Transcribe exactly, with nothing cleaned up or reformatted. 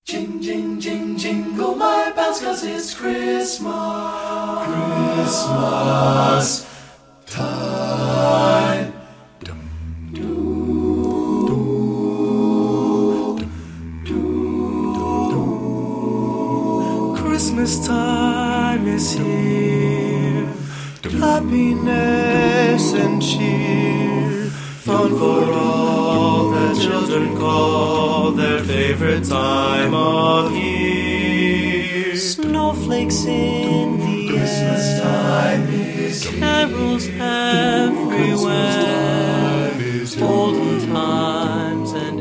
Jing, jing, jing, jingle my bells, 'cause it's Christmas. Christmas time. Dum, doo, doo, dum, doo. Christmas time is here. Happiness and cheer. Fun for all the children call their favorite time of year. Snowflakes in the Christmas air, time is carols here. everywhere, Christmas time is here. olden times and